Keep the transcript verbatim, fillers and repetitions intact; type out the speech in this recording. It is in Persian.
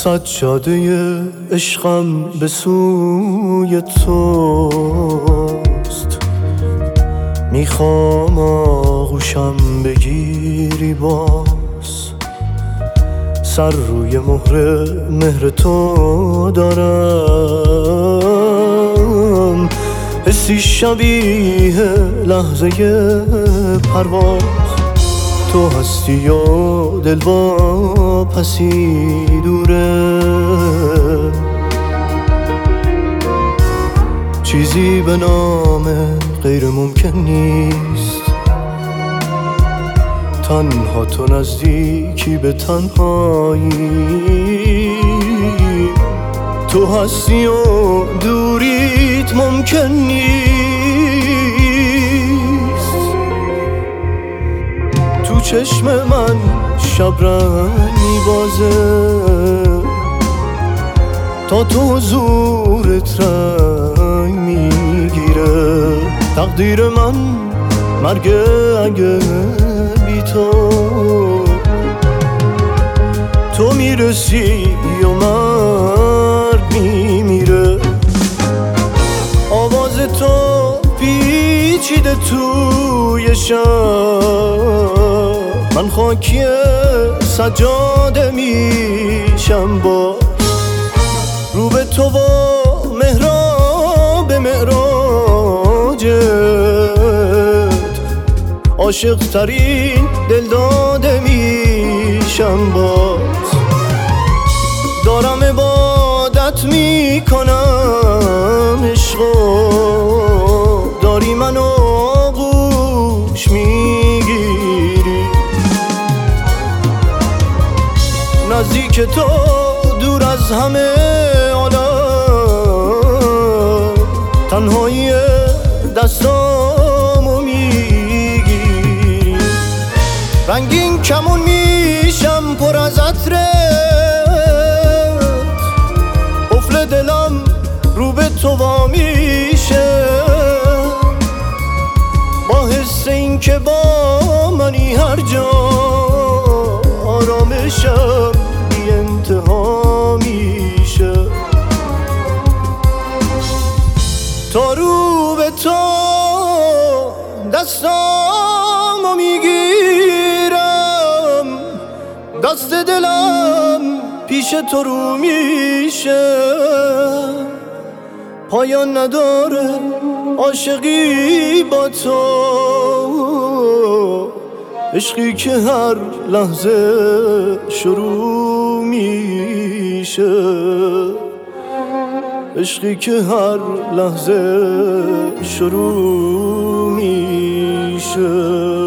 سجاده عشقم به سوی توست، میخوام آغوشم بگیری باز، سر روی مهر مهر تو دارم، حسی شبیه لحظه پرواز. تو هستی و دل با پسی دوره، چیزی به نام غیر ممکن نیست، تنها تو نزدیکی به تنهایی. تو هستی و دوریت ممکن نیست، تو چشم من شبرنگ میبازه، تا تو حضورت رنگ میگیره. تقدیر من مرگ اگه بی تو تو میرسی و مرگ میمیره. آواز تو پیچیده توی شب، من خاکی سجاده میشم باز، رو به تو و محراب معراجت، عاشق ترین دل داده میشم باز. دارم عبادت میکنم عشقو، داری منو آغوش میگیری، نزدیک تو دور از همه عالم، تنهایی دستامو میگیری. رنگین کمون میشم پر از عطرت، قفل دلم رو به تو وا میشه، با حس این که با منی هر جا آرامشم بی انتها میشه. تا رو به تو دستامو میگیرم، دست دلم پیش تو رو میشه، پایان نداره عاشقی با تو، عشقی که هر لحظه شروع میشه، عشقی که هر لحظه شروع میشه.